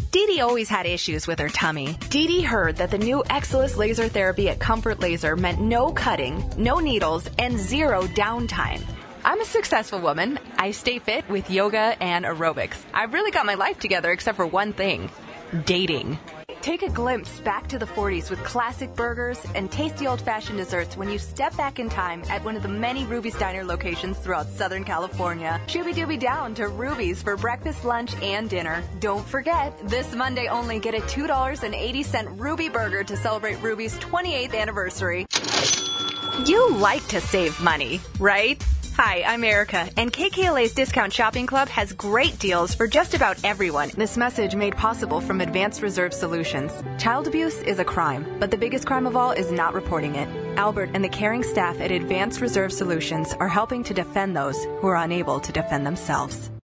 Dee Dee always had issues with her tummy. Dee Dee heard that the new Exilus laser therapy at Comfort Laser meant no cutting, no needles, and zero downtime. I'm a successful woman. I stay fit with yoga and aerobics. I've really got my life together except for one thing: dating. Take a glimpse back to the 40s with classic burgers and tasty old-fashioned desserts when you step back in time at one of the many Ruby's Diner locations throughout Southern California. Shooby-dooby down to Ruby's for breakfast, lunch, and dinner. Don't forget, this Monday only, get a $2.80 Ruby burger to celebrate Ruby's 28th anniversary. You like to save money, right? Hi, I'm Erica, and KKLA's Discount Shopping Club has great deals for just about everyone. This message made possible from Advanced Reserve Solutions. Child abuse is a crime, but the biggest crime of all is not reporting it. Albert and the caring staff at Advanced Reserve Solutions are helping to defend those who are unable to defend themselves.